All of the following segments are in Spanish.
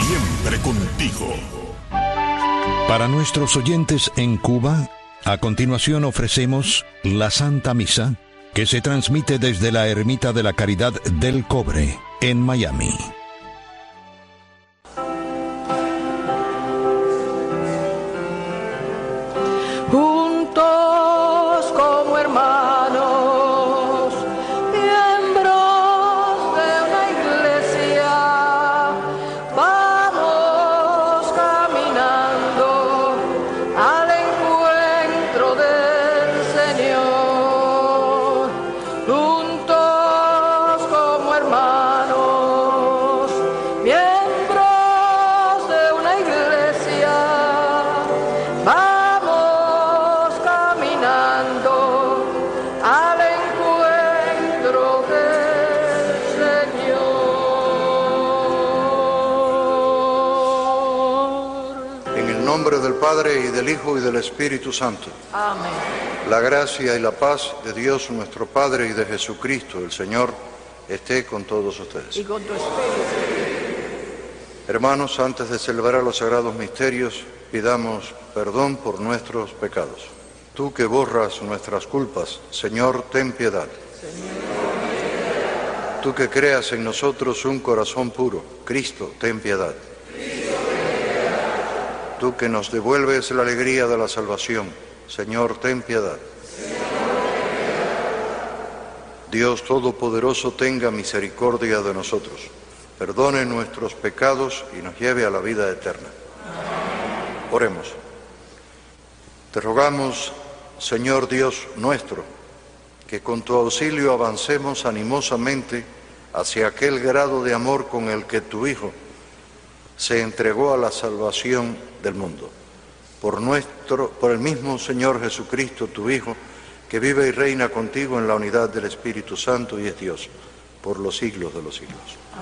siempre contigo. Para nuestros oyentes en Cuba, a continuación ofrecemos la Santa Misa, que se transmite desde la Ermita de la Caridad del Cobre, en Miami. Juntos como hermanos, miembros de una iglesia, vamos caminando al encuentro del Señor. Juntos como hermanos, miembros de una iglesia, vamos caminando al encuentro del Señor. En el nombre del Padre, y del Hijo, y del Espíritu Santo. Amén. La gracia y la paz de Dios nuestro Padre y de Jesucristo el Señor esté con todos ustedes. Y con tu espíritu. Hermanos, antes de celebrar los sagrados misterios, pidamos perdón por nuestros pecados. Tú que borras nuestras culpas, Señor, ten piedad. Tú que creas en nosotros un corazón puro, Cristo, ten piedad. Tú que nos devuelves la alegría de la salvación, Señor, ten piedad. Dios Todopoderoso tenga misericordia de nosotros, perdone nuestros pecados y nos lleve a la vida eterna. Oremos. Te rogamos, Señor Dios nuestro, que con tu auxilio avancemos animosamente hacia aquel grado de amor con el que tu Hijo se entregó a la salvación del mundo. Por el mismo Señor Jesucristo, tu Hijo, que vive y reina contigo en la unidad del Espíritu Santo y es Dios, por los siglos de los siglos.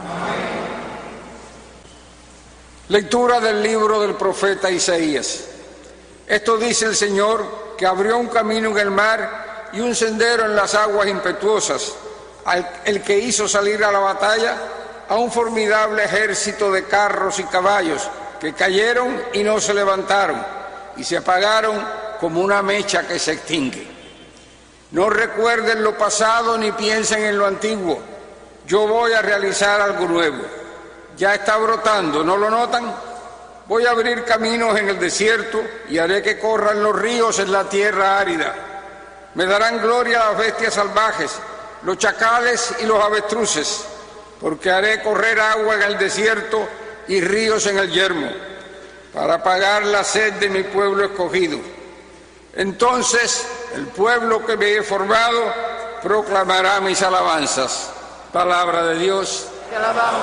Lectura del libro del profeta Isaías. Esto dice el Señor, que abrió un camino en el mar y un sendero en las aguas impetuosas, el que hizo salir a la batalla a un formidable ejército de carros y caballos, que cayeron y no se levantaron, y se apagaron como una mecha que se extingue. No recuerden lo pasado ni piensen en lo antiguo. Yo voy a realizar algo nuevo. Ya está brotando, ¿no lo notan? Voy a abrir caminos en el desierto y haré que corran los ríos en la tierra árida. Me darán gloria las bestias salvajes, los chacales y los avestruces, porque haré correr agua en el desierto y ríos en el yermo, para apagar la sed de mi pueblo escogido. Entonces el pueblo que me he formado proclamará mis alabanzas. Palabra de Dios. Te alabamos,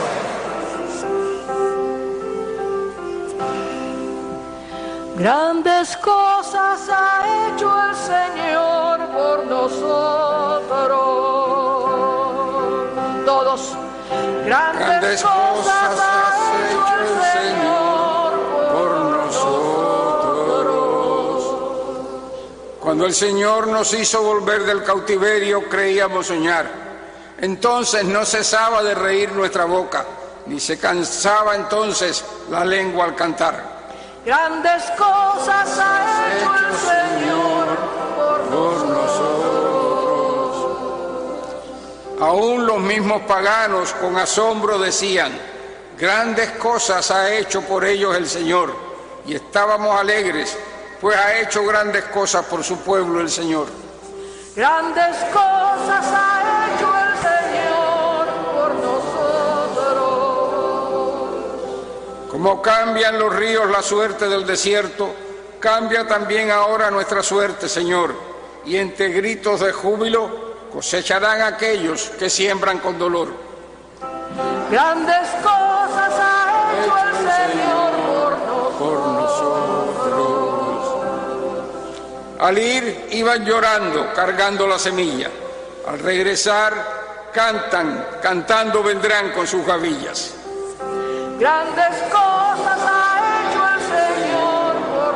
Señor. Grandes cosas ha hecho el Señor por nosotros. Todos. Grandes cosas ha hecho el Señor por nosotros. Cuando el Señor nos hizo volver del cautiverio, creíamos soñar. Entonces no cesaba de reír nuestra boca, ni se cansaba entonces la lengua al cantar. Grandes cosas ha hecho el Señor por nosotros. Aún los mismos paganos con asombro decían, grandes cosas ha hecho por ellos el Señor, y estábamos alegres, pues ha hecho grandes cosas por su pueblo el Señor. Grandes cosas ha hecho el Señor por nosotros. Como cambian los ríos la suerte del desierto, cambia también ahora nuestra suerte, Señor, y entre gritos de júbilo cosecharán aquellos que siembran con dolor. Grandes cosas ha hecho el Señor por nosotros. Al ir iban llorando, cargando la semilla. Al regresar cantando vendrán con sus gavillas. Grandes cosas ha hecho el Señor por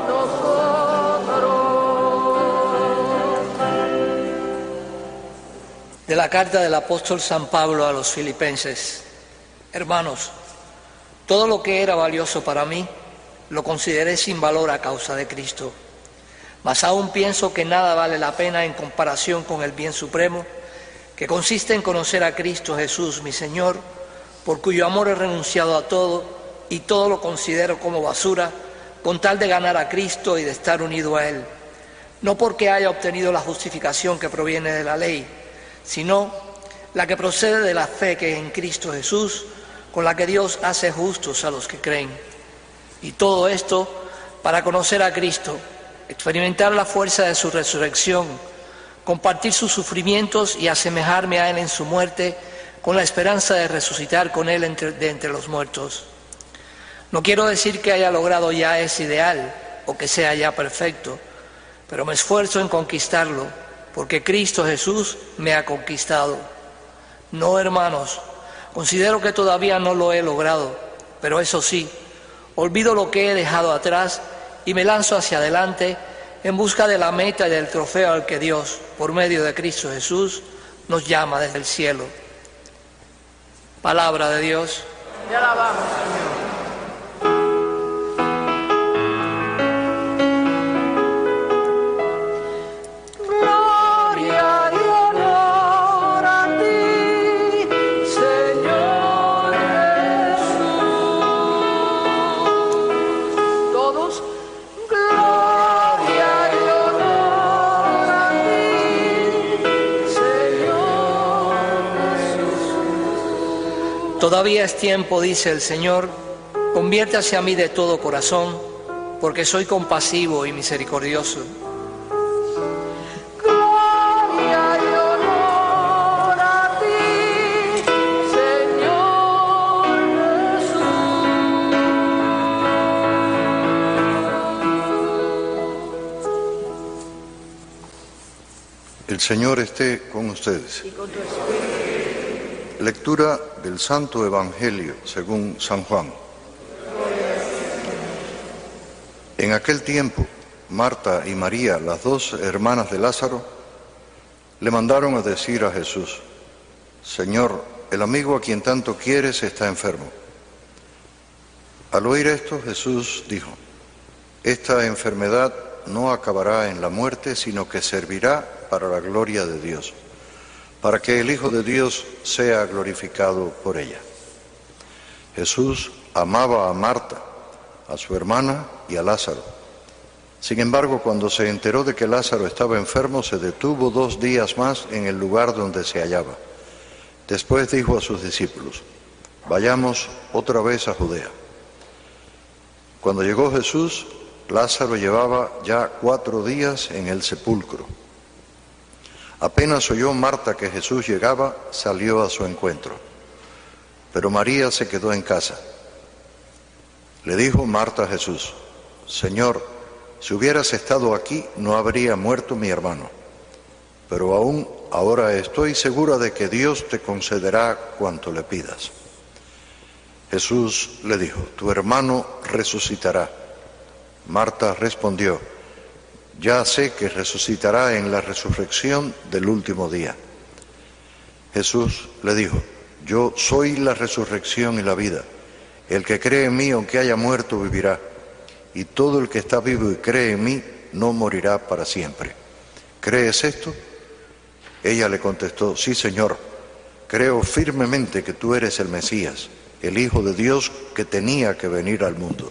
nosotros. De la carta del apóstol San Pablo a los filipenses. Hermanos, Todo lo que era valioso para mí, lo consideré sin valor a causa de Cristo. Mas aún pienso que nada vale la pena en comparación con el bien supremo, que consiste en conocer a Cristo Jesús, mi Señor, por cuyo amor he renunciado a todo y todo lo considero como basura, con tal de ganar a Cristo y de estar unido a Él. No porque haya obtenido la justificación que proviene de la ley, sino la que procede de la fe que es en Cristo Jesús, con la que Dios hace justos a los que creen. Y todo esto para conocer a Cristo, experimentar la fuerza de su resurrección, compartir sus sufrimientos y asemejarme a Él en su muerte, con la esperanza de resucitar con Él de entre los muertos. No quiero decir que haya logrado ya ese ideal o que sea ya perfecto, pero me esfuerzo en conquistarlo, porque Cristo Jesús me ha conquistado. No, hermanos, considero que todavía no lo he logrado, pero eso sí, olvido lo que he dejado atrás y me lanzo hacia adelante en busca de la meta y del trofeo al que Dios, por medio de Cristo Jesús, nos llama desde el cielo. Palabra de Dios. Te alabamos, Señor. Todavía es tiempo, dice el Señor, conviértase a mí de todo corazón, porque soy compasivo y misericordioso. Gloria y honor a ti, Señor Jesús. El Señor esté con ustedes. Y con tu espíritu. Lectura del Santo Evangelio según San Juan. En aquel tiempo, Marta y María, las dos hermanas de Lázaro, le mandaron a decir a Jesús: Señor, el amigo a quien tanto quieres está enfermo. Al oír esto, Jesús dijo: Esta enfermedad no acabará en la muerte, sino que servirá para la gloria de Dios, para que el Hijo de Dios sea glorificado por ella. Jesús amaba a Marta, a su hermana y a Lázaro. Sin embargo, cuando se enteró de que Lázaro estaba enfermo, se detuvo 2 días más en el lugar donde se hallaba. Después dijo a sus discípulos: Vayamos otra vez a Judea. Cuando llegó Jesús, Lázaro llevaba ya 4 días en el sepulcro. Apenas oyó Marta que Jesús llegaba, salió a su encuentro. Pero María se quedó en casa. Le dijo Marta a Jesús: Señor, si hubieras estado aquí, no habría muerto mi hermano. Pero aún ahora estoy segura de que Dios te concederá cuanto le pidas. Jesús le dijo: Tu hermano resucitará. Marta respondió: Ya sé que resucitará en la resurrección del último día. Jesús le dijo: Yo soy la resurrección y la vida. El que cree en mí, aunque haya muerto, vivirá. Y todo el que está vivo y cree en mí, no morirá para siempre. ¿Crees esto? Ella le contestó: Sí, Señor. Creo firmemente que tú eres el Mesías, el Hijo de Dios que tenía que venir al mundo.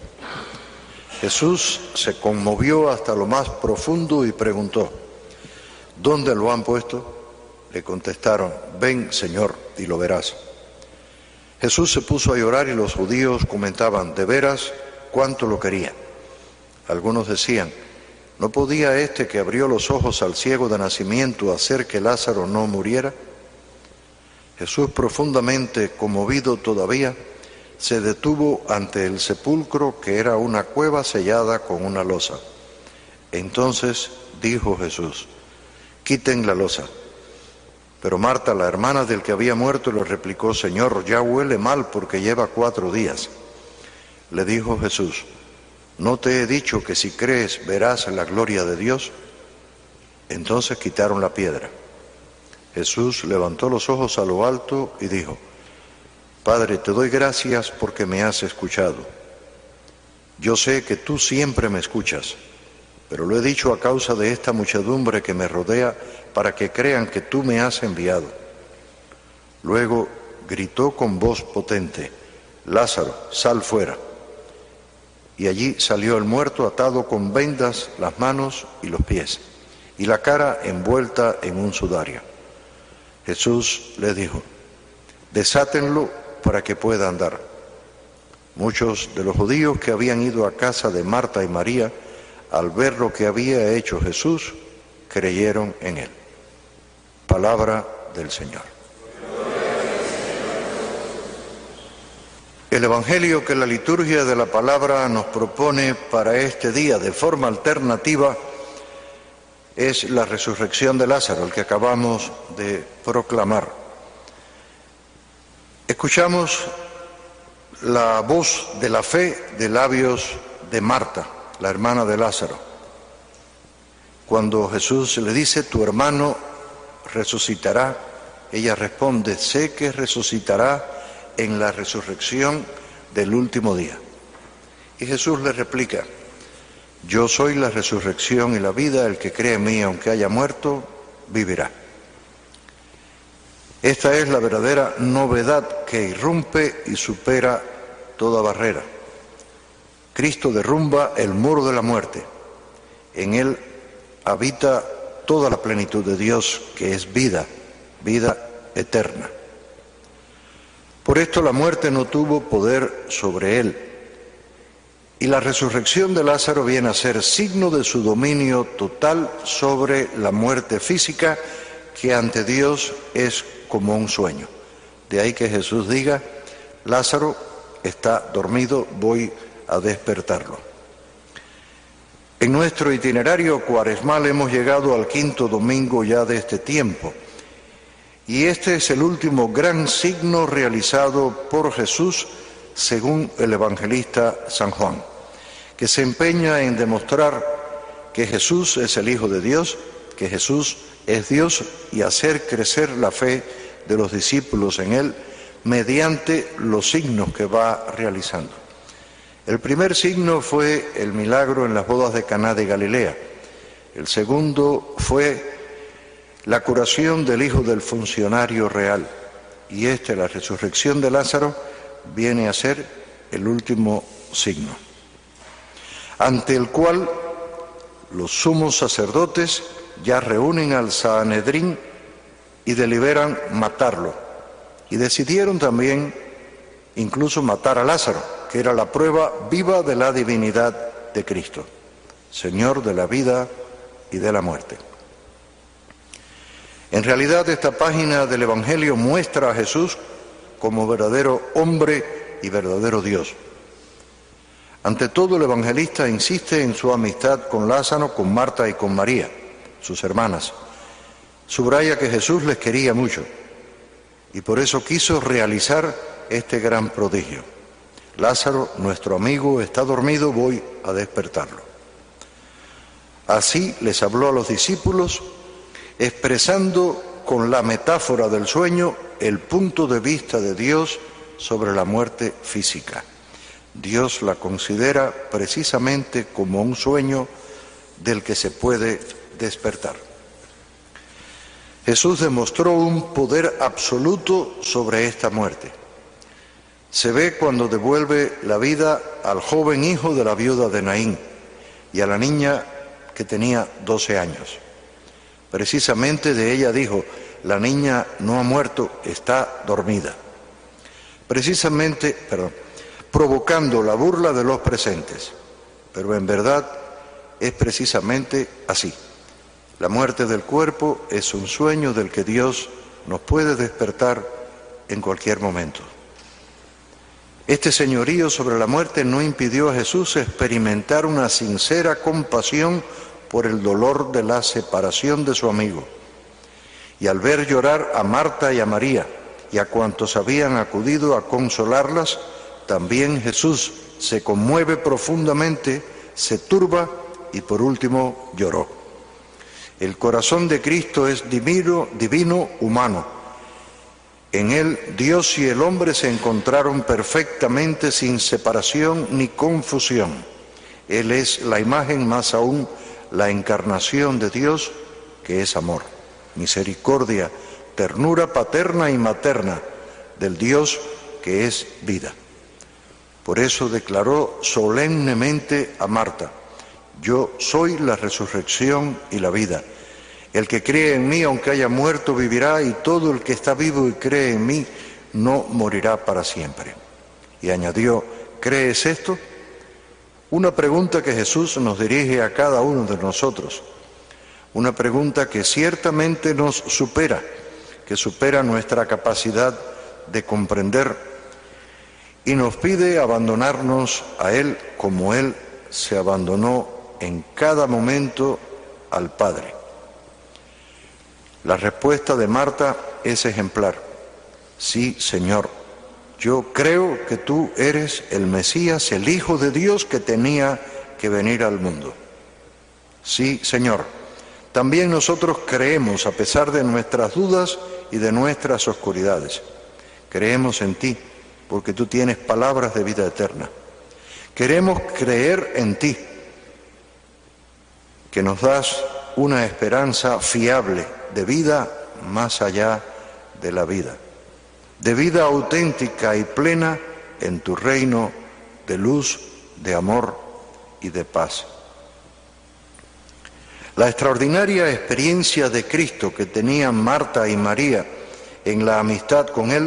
Jesús se conmovió hasta lo más profundo y preguntó: ¿Dónde lo han puesto? Le contestaron: Ven, Señor, y lo verás. Jesús se puso a llorar y los judíos comentaban: de veras, cuánto lo quería. Algunos decían: ¿no podía este que abrió los ojos al ciego de nacimiento hacer que Lázaro no muriera? Jesús, profundamente conmovido todavía, se detuvo ante el sepulcro, que era una cueva sellada con una losa. Entonces dijo Jesús: Quiten la losa. Pero Marta, la hermana del que había muerto, le replicó: Señor, ya huele mal porque lleva 4 días. Le dijo Jesús: ¿no te he dicho que si crees verás la gloria de Dios? Entonces quitaron la piedra. Jesús levantó los ojos a lo alto y dijo: Padre, te doy gracias porque me has escuchado. Yo sé que tú siempre me escuchas, pero lo he dicho a causa de esta muchedumbre que me rodea para que crean que tú me has enviado. Luego gritó con voz potente: Lázaro, sal fuera. Y allí salió el muerto atado con vendas las manos y los pies, y la cara envuelta en un sudario. Jesús le dijo: desátenlo para que pueda andar. Muchos de los judíos que habían ido a casa de Marta y María, al ver lo que había hecho Jesús, creyeron en él. Palabra del Señor. El Evangelio que la liturgia de la palabra nos propone para este día de forma alternativa es la resurrección de Lázaro, el que acabamos de proclamar. Escuchamos la voz de la fe de labios de Marta, la hermana de Lázaro. Cuando Jesús le dice: tu hermano resucitará, ella responde: sé que resucitará en la resurrección del último día. Y Jesús le replica: yo soy la resurrección y la vida, el que cree en mí, aunque haya muerto, vivirá. Esta es la verdadera novedad que irrumpe y supera toda barrera. Cristo derrumba el muro de la muerte. En él habita toda la plenitud de Dios, que es vida, vida eterna. Por esto la muerte no tuvo poder sobre él. Y la resurrección de Lázaro viene a ser signo de su dominio total sobre la muerte física, que ante Dios es como un sueño. De ahí que Jesús diga: Lázaro está dormido, voy a despertarlo. En nuestro itinerario cuaresmal hemos llegado al 5.º domingo ya de este tiempo, y este es el último gran signo realizado por Jesús según el evangelista San Juan, que se empeña en demostrar que Jesús es el Hijo de Dios, que Jesús es Dios, y hacer crecer la fe de los discípulos en él mediante los signos que va realizando. El primer signo fue el milagro en las bodas de Caná de Galilea. El segundo fue la curación del hijo del funcionario real. Y la resurrección de Lázaro, viene a ser el último signo, ante el cual los sumos sacerdotes ya reúnen al Sanedrín y deliberan matarlo. Y decidieron también incluso matar a Lázaro, que era la prueba viva de la divinidad de Cristo, Señor de la vida y de la muerte. En realidad, esta página del Evangelio muestra a Jesús como verdadero hombre y verdadero Dios. Ante todo, el evangelista insiste en su amistad con Lázaro, con Marta y con María, sus hermanas. Subraya que Jesús les quería mucho y por eso quiso realizar este gran prodigio. Lázaro, nuestro amigo, está dormido, voy a despertarlo. Así les habló a los discípulos, expresando con la metáfora del sueño el punto de vista de Dios sobre la muerte física. Dios la considera precisamente como un sueño del que se puede despertar. Jesús demostró un poder absoluto sobre esta muerte. Se ve cuando devuelve la vida al joven hijo de la viuda de Naín y a la niña que tenía 12 años. Precisamente de ella dijo: la niña no ha muerto, está dormida. Provocando la burla de los presentes. Pero en verdad es precisamente así. La muerte del cuerpo es un sueño del que Dios nos puede despertar en cualquier momento. Este señorío sobre la muerte no impidió a Jesús experimentar una sincera compasión por el dolor de la separación de su amigo. Y al ver llorar a Marta y a María y a cuantos habían acudido a consolarlas, también Jesús se conmueve profundamente, se turba y por último lloró. El corazón de Cristo es divino, humano, En él Dios y el hombre se encontraron perfectamente sin separación ni confusión. Él es la imagen, más aún la encarnación de Dios, que es amor, misericordia, ternura paterna y materna del Dios que es vida. Por eso declaró solemnemente a Marta: yo soy la resurrección y la vida. El que cree en mí, aunque haya muerto, vivirá, y todo el que está vivo y cree en mí no morirá para siempre. Y añadió: ¿crees esto? Una pregunta que Jesús nos dirige a cada uno de nosotros. Una pregunta que ciertamente nos supera, que supera nuestra capacidad de comprender, y nos pide abandonarnos a Él como Él se abandonó en cada momento al Padre. La respuesta de Marta es ejemplar: sí, Señor, yo creo que tú eres el Mesías, el Hijo de Dios que tenía que venir al mundo. Sí, Señor, también nosotros creemos a pesar de nuestras dudas y de nuestras oscuridades. Creemos en ti porque tú tienes palabras de vida eterna. Queremos creer en ti, que nos das una esperanza fiable de vida más allá de la vida, de vida auténtica y plena en tu reino de luz, de amor y de paz. La extraordinaria experiencia de Cristo que tenían Marta y María en la amistad con Él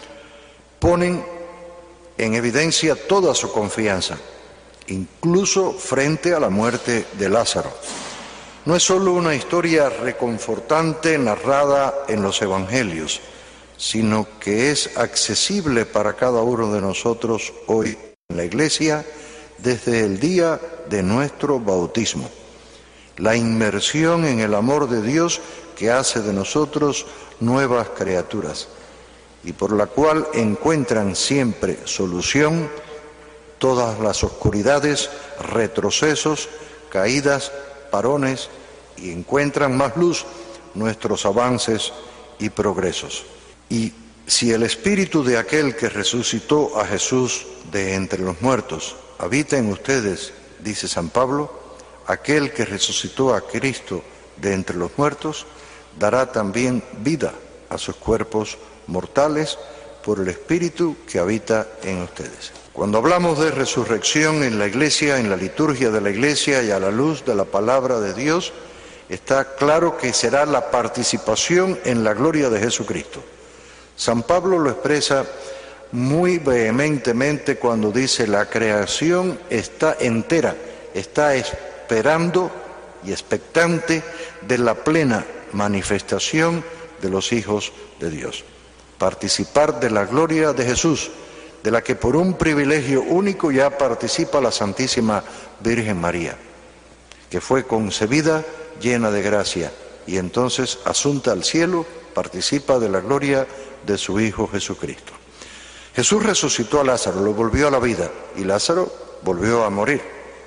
ponen en evidencia toda su confianza, incluso frente a la muerte de Lázaro. No es solo una historia reconfortante narrada en los evangelios, sino que es accesible para cada uno de nosotros hoy en la Iglesia desde el día de nuestro bautismo. La inmersión en el amor de Dios que hace de nosotros nuevas criaturas y por la cual encuentran siempre solución todas las oscuridades, retrocesos, caídas, parones, y encuentran más luz nuestros avances y progresos. Y si el espíritu de aquel que resucitó a Jesús de entre los muertos habita en ustedes, dice San Pablo, aquel que resucitó a Cristo de entre los muertos dará también vida a sus cuerpos mortales por el espíritu que habita en ustedes. Cuando hablamos de resurrección en la Iglesia, en la liturgia de la Iglesia y a la luz de la palabra de Dios, está claro que será la participación en la gloria de Jesucristo. San Pablo lo expresa muy vehementemente cuando dice: la creación está entera, está esperando y expectante de la plena manifestación de los hijos de Dios. Participar de la gloria de Jesús, de la que por un privilegio único ya participa la Santísima Virgen María, que fue concebida llena de gracia y entonces, asunta al cielo, participa de la gloria de su Hijo Jesucristo. Jesús resucitó a Lázaro, lo volvió a la vida, y Lázaro volvió a morir.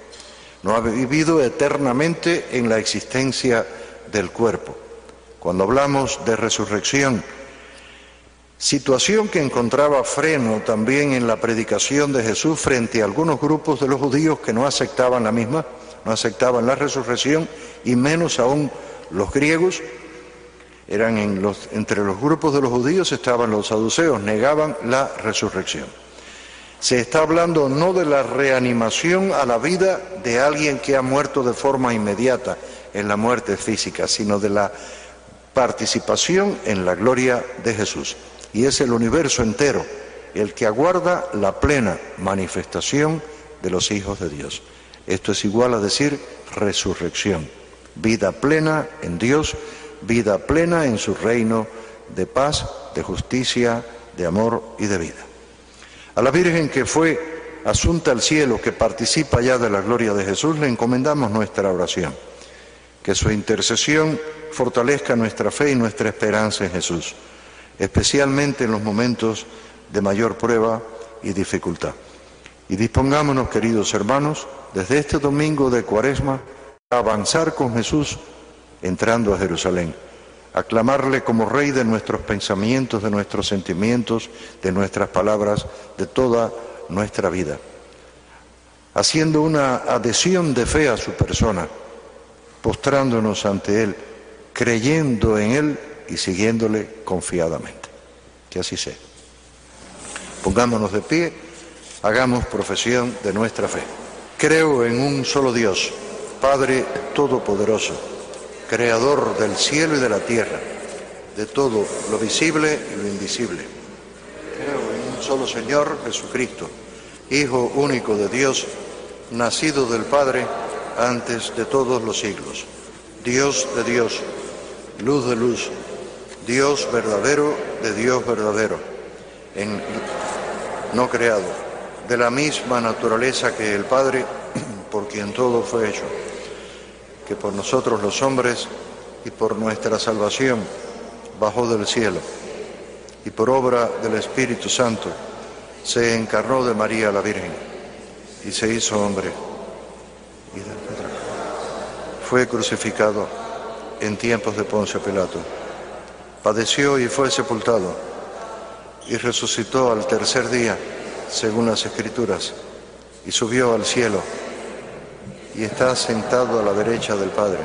No ha vivido eternamente en la existencia del cuerpo. Cuando hablamos de resurrección, situación que encontraba freno también en la predicación de Jesús frente a algunos grupos de los judíos que no aceptaban la misma, no aceptaban la resurrección, y menos aún los griegos. Entre los grupos de los judíos estaban los saduceos, negaban la resurrección. Se está hablando no de la reanimación a la vida de alguien que ha muerto de forma inmediata en la muerte física, sino de la participación en la gloria de Jesús. Y es el universo entero el que aguarda la plena manifestación de los hijos de Dios. Esto es igual a decir resurrección, vida plena en Dios, vida plena en su reino de paz, de justicia, de amor y de vida. A la Virgen que fue asunta al cielo, que participa ya de la gloria de Jesús, le encomendamos nuestra oración. Que su intercesión fortalezca nuestra fe y nuestra esperanza en Jesús, especialmente en los momentos de mayor prueba y dificultad. Y dispongámonos, queridos hermanos, desde este domingo de Cuaresma, a avanzar con Jesús entrando a Jerusalén, aclamarle como Rey de nuestros pensamientos, de nuestros sentimientos, de nuestras palabras, de toda nuestra vida, haciendo una adhesión de fe a su persona, postrándonos ante Él, creyendo en Él y siguiéndole confiadamente. Que así sea. Pongámonos de pie, hagamos profesión de nuestra fe. Creo en un solo Dios, Padre Todopoderoso, Creador del cielo y de la tierra, de todo lo visible y lo invisible. Creo en un solo Señor, Jesucristo, Hijo único de Dios, nacido del Padre antes de todos los siglos, Dios de Dios, luz de luz, Dios verdadero de Dios verdadero, no creado, de la misma naturaleza que el Padre, por quien todo fue hecho, que por nosotros los hombres y por nuestra salvación bajó del cielo, y por obra del Espíritu Santo se encarnó de María la Virgen, y se hizo hombre, y fue crucificado en tiempos de Poncio Pilato, padeció y fue sepultado, y resucitó al tercer día, según las Escrituras, y subió al cielo, y está sentado a la derecha del Padre,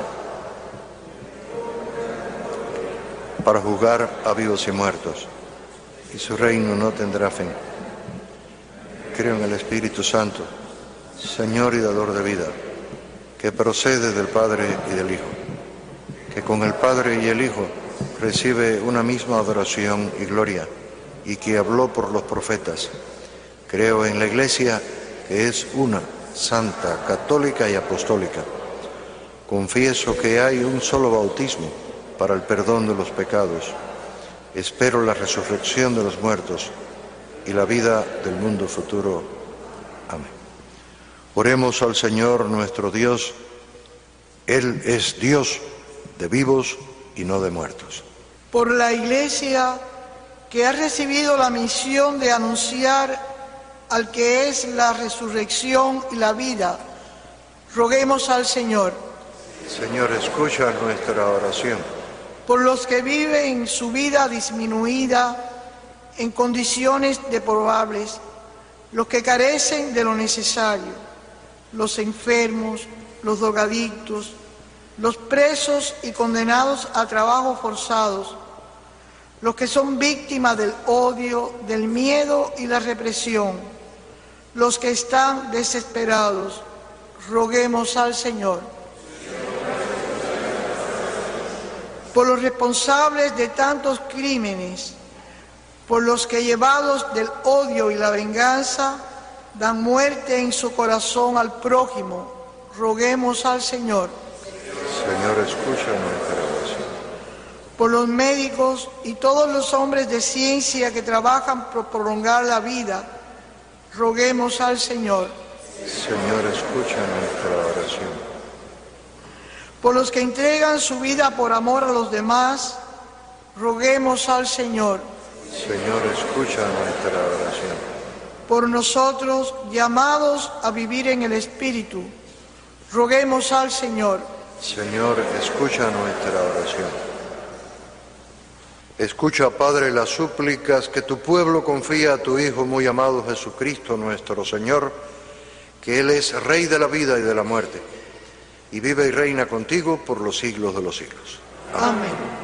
para juzgar a vivos y muertos, y su reino no tendrá fin. Creo en el Espíritu Santo, Señor y dador de vida, que procede del Padre y del Hijo, que con el Padre y el Hijo recibe una misma adoración y gloria, y que habló por los profetas. Creo en la Iglesia, que es una, santa, católica y apostólica. Confieso que hay un solo bautismo para el perdón de los pecados. Espero la resurrección de los muertos y la vida del mundo futuro. Amén. Oremos al Señor nuestro Dios. Él es Dios de vivos y no de muertos. Por la Iglesia, que ha recibido la misión de anunciar al que es la resurrección y la vida, roguemos al Señor. Señor, escucha nuestra oración. Por los que viven su vida disminuida en condiciones deplorables, los que carecen de lo necesario, los enfermos, los drogadictos, los presos y condenados a trabajos forzados, los que son víctimas del odio, del miedo y la represión, los que están desesperados, roguemos al Señor. Por los responsables de tantos crímenes, por los que llevados del odio y la venganza dan muerte en su corazón al prójimo, roguemos al Señor. Señor, escucha nuestra oración. Por los médicos y todos los hombres de ciencia que trabajan por prolongar la vida, roguemos al Señor. Señor, escucha nuestra oración. Por los que entregan su vida por amor a los demás, roguemos al Señor. Señor, escucha nuestra oración. Por nosotros, llamados a vivir en el Espíritu, roguemos al Señor. Señor, escucha nuestra oración. Escucha, Padre, las súplicas que tu pueblo confía a tu Hijo muy amado Jesucristo nuestro Señor, que Él es Rey de la vida y de la muerte, y vive y reina contigo por los siglos de los siglos. Amén.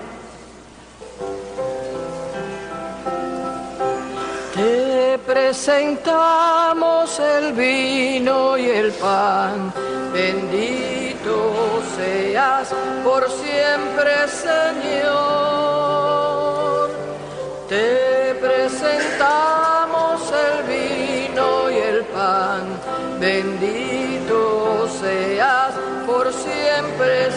Te presentamos el vino y el pan, bendito seas por siempre, Señor. Te presentamos el vino y el pan, bendito seas por siempre,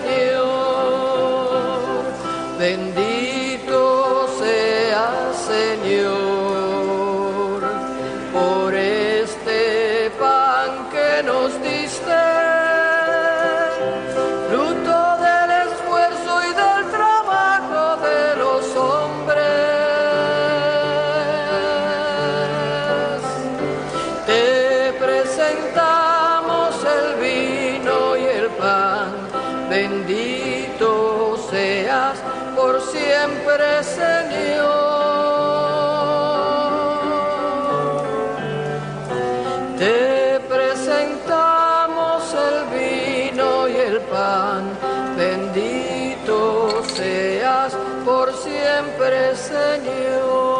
Señor. Bendito seas, Señor. siempre, Señor. Te presentamos el vino y el pan, bendito seas por siempre, Señor.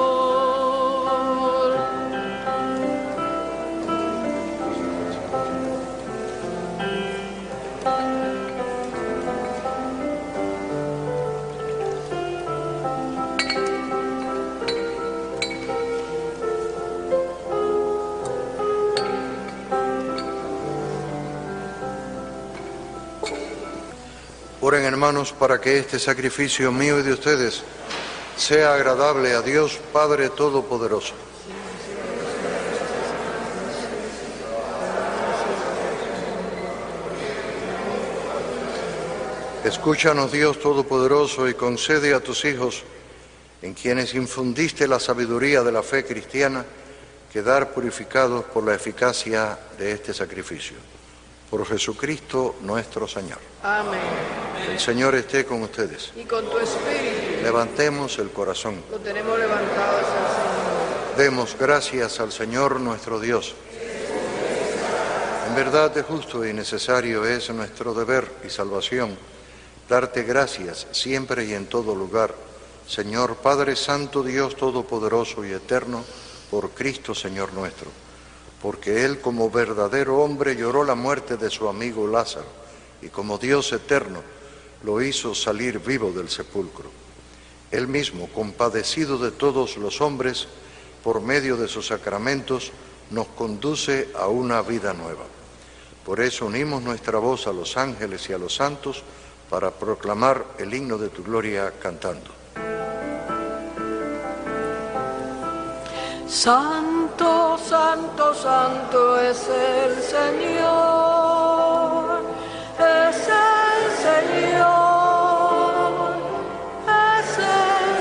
Oren, hermanos, para que este sacrificio mío y de ustedes sea agradable a Dios Padre Todopoderoso. Escúchanos, Dios Todopoderoso, y concede a tus hijos, en quienes infundiste la sabiduría de la fe cristiana, quedar purificados por la eficacia de este sacrificio. Por Jesucristo nuestro Señor. Amén. El Señor esté con ustedes. Y con tu espíritu. Levantemos el corazón. Lo tenemos levantado hacia el Señor. Demos gracias al Señor nuestro Dios. En verdad de justo y necesario es nuestro deber y salvación darte gracias siempre y en todo lugar, Señor Padre Santo, Dios Todopoderoso y Eterno, por Cristo Señor nuestro, porque Él como verdadero hombre lloró la muerte de su amigo Lázaro, y como Dios eterno lo hizo salir vivo del sepulcro. Él mismo, compadecido de todos los hombres, por medio de sus sacramentos, nos conduce a una vida nueva. Por eso unimos nuestra voz a los ángeles y a los santos para proclamar el himno de tu gloria cantando. Santo, santo, santo es el Señor, es el Señor, es el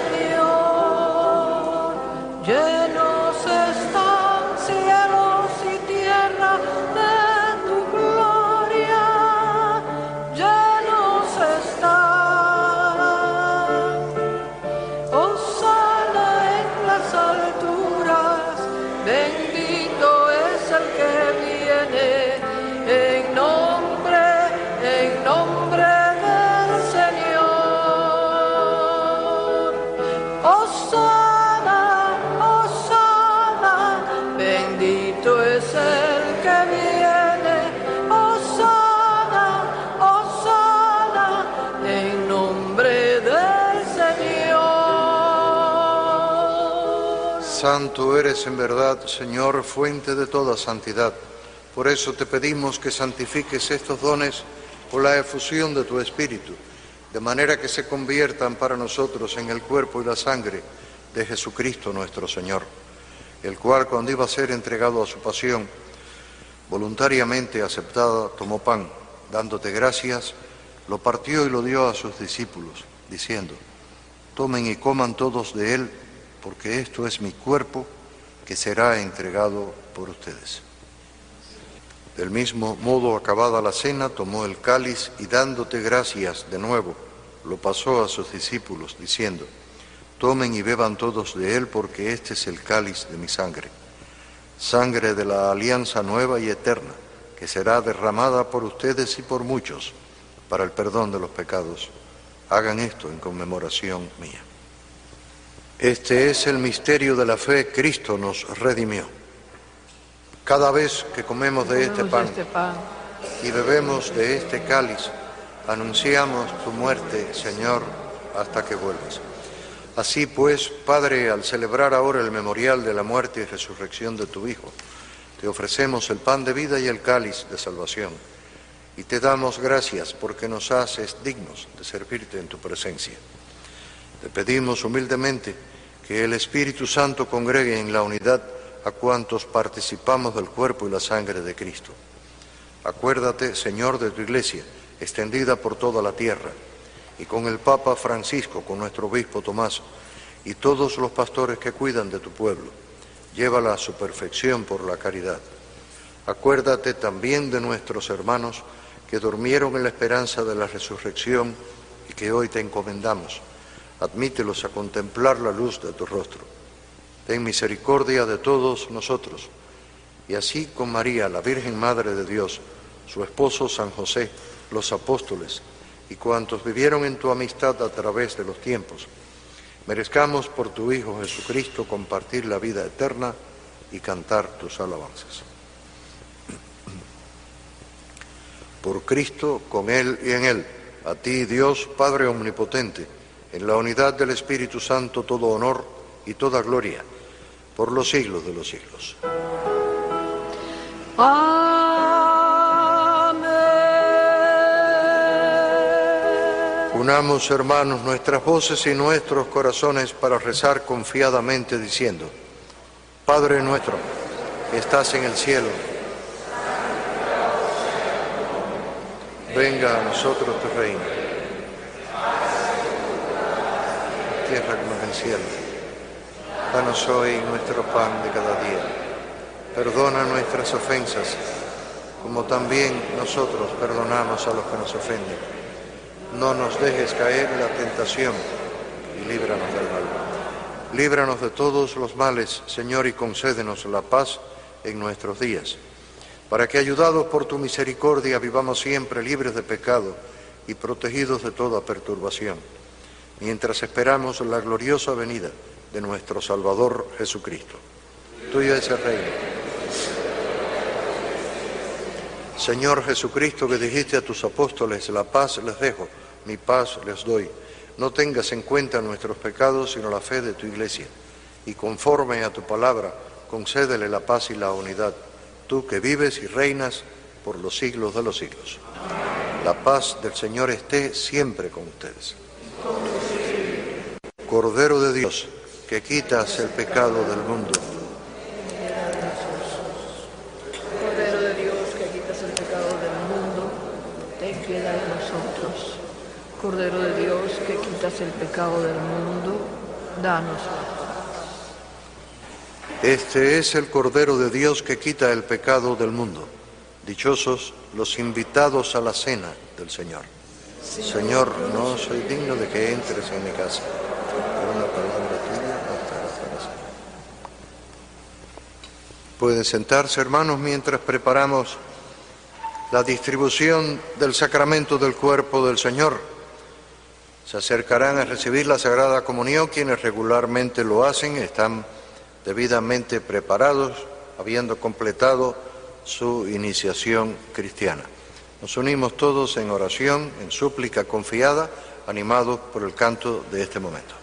Señor. Llenos están cielos y tierra de tu gloria, llenos están. Hosana en las alturas, bendito es el que viene en nombre del Señor. Hosana, hosana, bendito es el que viene. Hosana, hosana, en nombre del Señor. Santo eres en verdad, Señor, fuente de toda santidad. Por eso te pedimos que santifiques estos dones por la efusión de tu Espíritu, de manera que se conviertan para nosotros en el cuerpo y la sangre de Jesucristo nuestro Señor, el cual, cuando iba a ser entregado a su pasión, voluntariamente aceptada, tomó pan, dándote gracias, lo partió y lo dio a sus discípulos, diciendo: tomen y coman todos de él, porque esto es mi cuerpo que será entregado por ustedes. Del mismo modo, acabada la cena, tomó el cáliz y dándote gracias de nuevo, lo pasó a sus discípulos, diciendo: tomen y beban todos de él, porque este es el cáliz de mi sangre, sangre de la alianza nueva y eterna, que será derramada por ustedes y por muchos para el perdón de los pecados. Hagan esto en conmemoración mía. Este es el misterio de la fe. Cristo nos redimió. Cada vez que comemos de este pan y bebemos de este cáliz, anunciamos tu muerte, Señor, hasta que vuelvas. Así pues, Padre, al celebrar ahora el memorial de la muerte y resurrección de tu Hijo, te ofrecemos el pan de vida y el cáliz de salvación, y te damos gracias porque nos haces dignos de servirte en tu presencia. Te pedimos humildemente que el Espíritu Santo congregue en la unidad a cuantos participamos del cuerpo y la sangre de Cristo. Acuérdate, Señor, de tu Iglesia, extendida por toda la tierra, y con el Papa Francisco, con nuestro obispo Tomás, y todos los pastores que cuidan de tu pueblo. Llévala a su perfección por la caridad. Acuérdate también de nuestros hermanos que durmieron en la esperanza de la resurrección y que hoy te encomendamos, admítelos a contemplar la luz de tu rostro. Ten misericordia de todos nosotros, y así con María, la Virgen Madre de Dios, su esposo San José, los apóstoles y cuantos vivieron en tu amistad a través de los tiempos, merezcamos por tu Hijo Jesucristo compartir la vida eterna y cantar tus alabanzas. Por Cristo, con Él y en Él, a ti, Dios, Padre Omnipotente, en la unidad del Espíritu Santo, todo honor y toda gloria, por los siglos de los siglos. Amén. Unamos, hermanos, nuestras voces y nuestros corazones para rezar confiadamente diciendo: Padre nuestro, que estás en el cielo, venga a nosotros tu reino, tierra como en el cielo. Danos hoy nuestro pan de cada día. Perdona nuestras ofensas, como también nosotros perdonamos a los que nos ofenden. No nos dejes caer en la tentación y líbranos del mal. Líbranos de todos los males, Señor, y concédenos la paz en nuestros días, para que, ayudados por tu misericordia, vivamos siempre libres de pecado y protegidos de toda perturbación, mientras esperamos la gloriosa venida de nuestro Salvador Jesucristo. Tuyo es el reino. Señor Jesucristo, que dijiste a tus apóstoles: la paz les dejo, mi paz les doy. No tengas en cuenta nuestros pecados, sino la fe de tu Iglesia, y conforme a tu palabra, concédele la paz y la unidad, tú que vives y reinas por los siglos de los siglos. La paz del Señor esté siempre con ustedes. Cordero de Dios, que quitas el pecado del mundo. Cordero de Dios, que quitas el pecado del mundo, ten piedad de nosotros. Cordero de Dios, que quitas el pecado del mundo, danos la paz. Este es el Cordero de Dios que quita el pecado del mundo. Dichosos los invitados a la cena del Señor. Señor, no soy digno de que entres en mi casa, pero una palabra tuya bastará para sanar. Pueden sentarse, hermanos, mientras preparamos la distribución del sacramento del cuerpo del Señor. Se acercarán a recibir la Sagrada Comunión quienes regularmente lo hacen, están debidamente preparados, habiendo completado su iniciación cristiana. Nos unimos todos en oración, en súplica confiada, animados por el canto de este momento.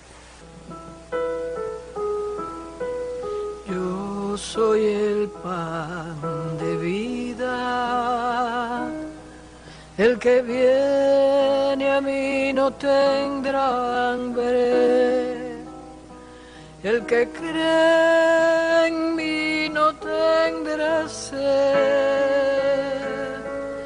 Yo soy el pan de vida, el que viene a mí no tendrá hambre, el que cree en mí no tendrá sed.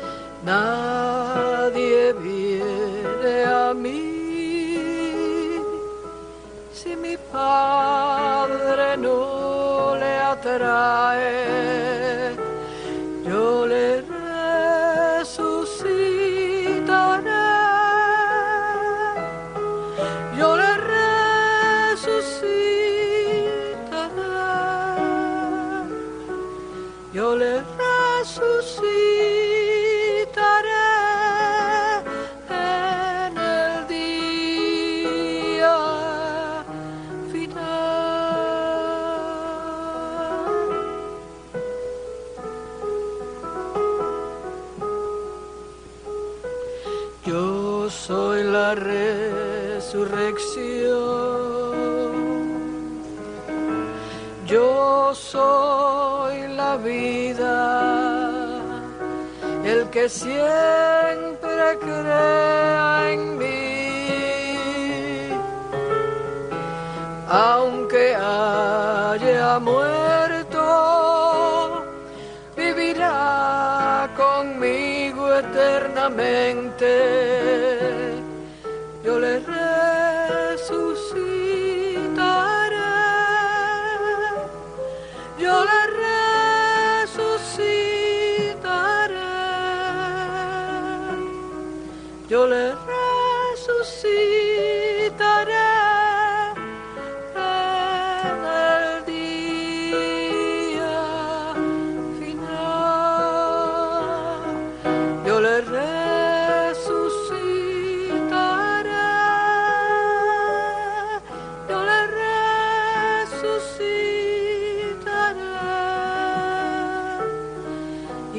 Nadie viene a mí si mi Padre no le atrae. Yo le resucitaré, yo le resucitaré, yo le resucitaré en el día final. Yo soy la resurrección, yo soy la vida, el que siempre crea en mí, aunque haya muerto, vivirá conmigo eternamente. Yo le resucitaré, yo le resucitaré, yo le resucitaré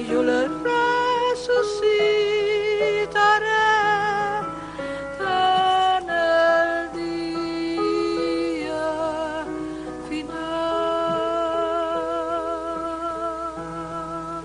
yo le resucitaré en el día final.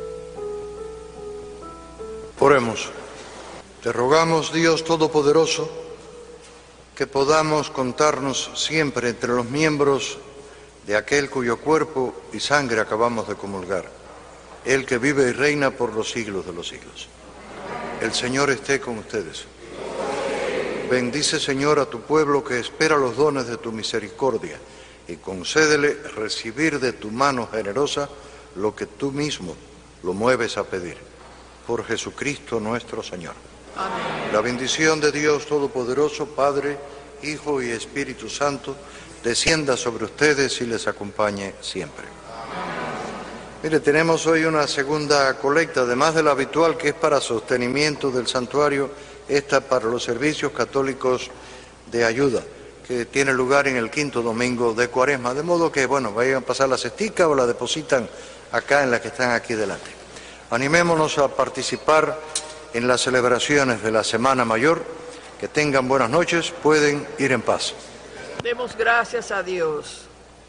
Oremos. Te rogamos, Dios Todopoderoso, que podamos contarnos siempre entre los miembros de aquel cuyo cuerpo y sangre acabamos de comulgar, el que vive y reina por los siglos de los siglos. El Señor esté con ustedes. Bendice, Señor, a tu pueblo que espera los dones de tu misericordia y concédele recibir de tu mano generosa lo que tú mismo lo mueves a pedir. Por Jesucristo nuestro Señor. Amén. La bendición de Dios Todopoderoso, Padre, Hijo y Espíritu Santo, descienda sobre ustedes y les acompañe siempre. Mire, tenemos hoy una segunda colecta, además de la habitual, que es para sostenimiento del santuario, esta para los servicios católicos de ayuda, que tiene lugar en el quinto domingo de Cuaresma, de modo que, bueno, vayan a pasar la cestica o la depositan acá en las que están aquí delante. Animémonos a participar en las celebraciones de la Semana Mayor. Que tengan buenas noches, pueden ir en paz. Demos gracias a Dios.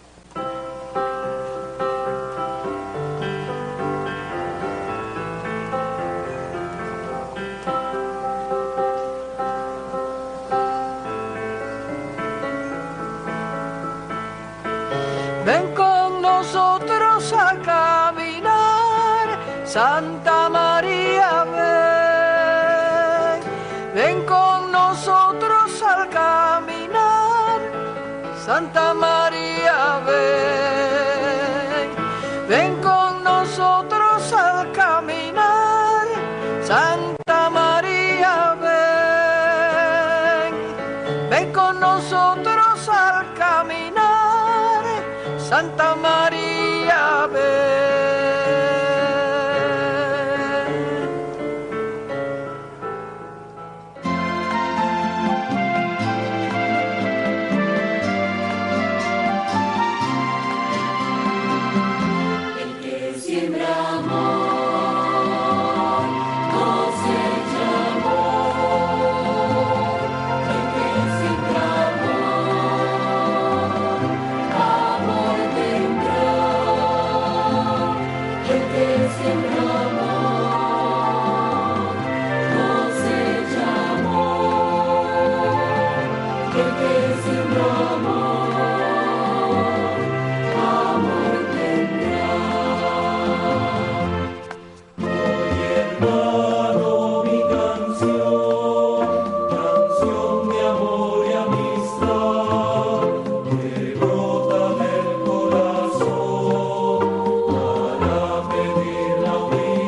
Ven con nosotros a caminar, Santa María, ven. Ven con nosotros al caminar, Santa María, ven. Ven con nosotros al caminar, Santa María, ven. Ven con nosotros al caminar, Santa María, ven. Pedir la vida.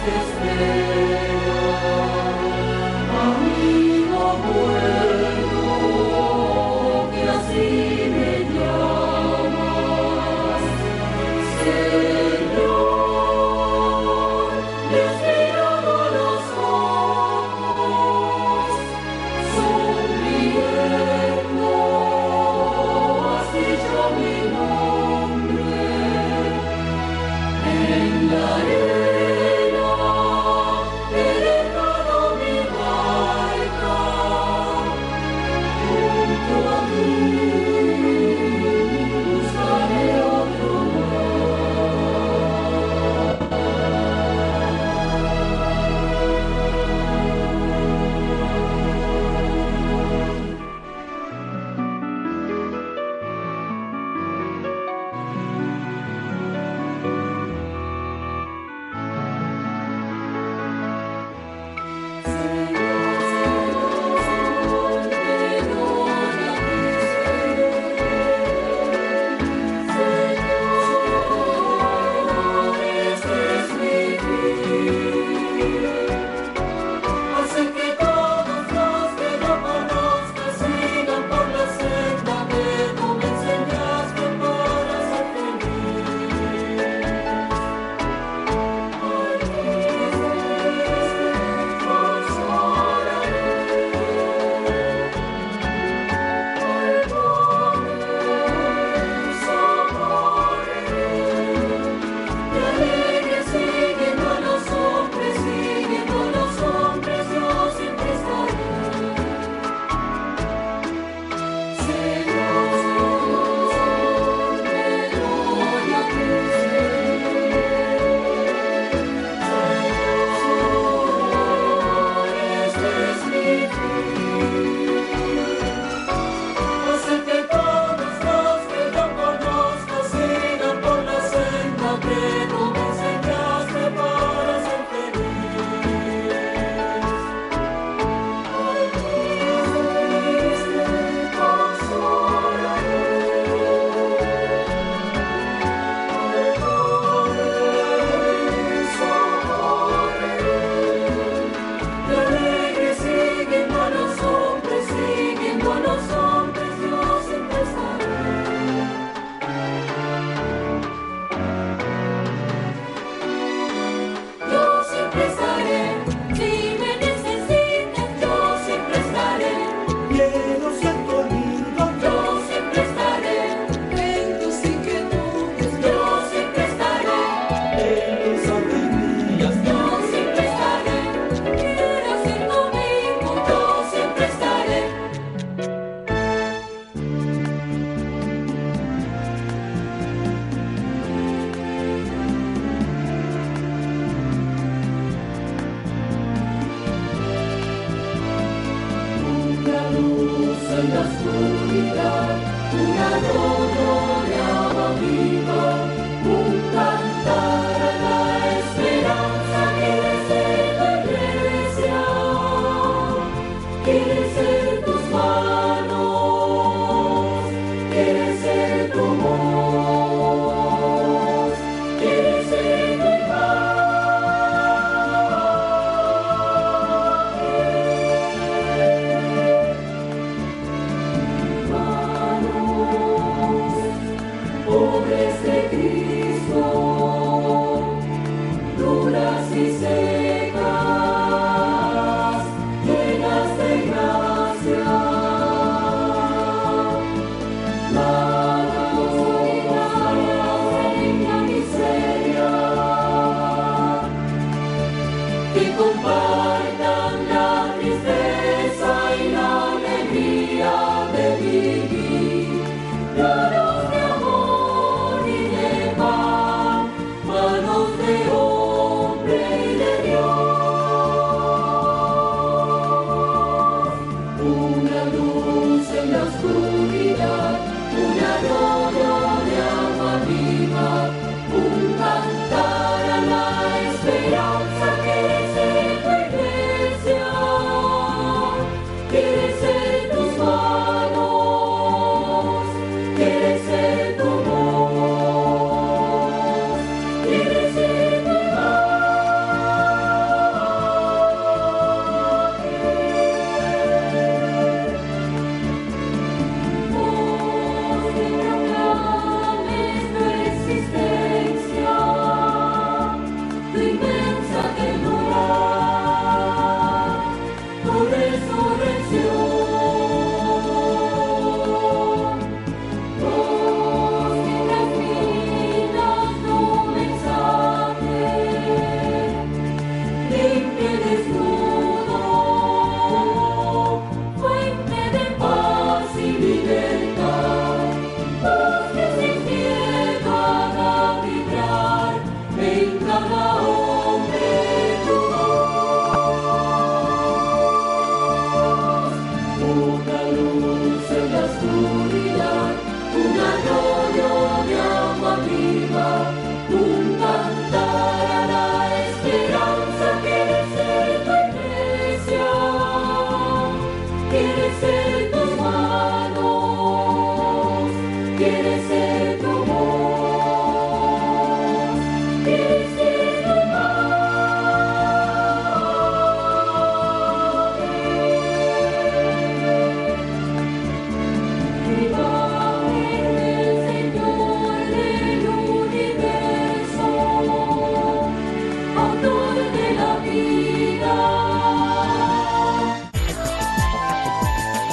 Pobres de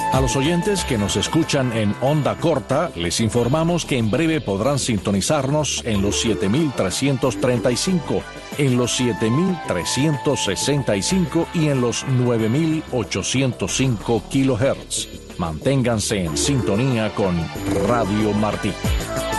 A los oyentes que nos escuchan en onda corta, les informamos que en breve podrán sintonizarnos en los 7.335, en los 7.365 y en los 9.805 kHz. Manténganse en sintonía con Radio Martí.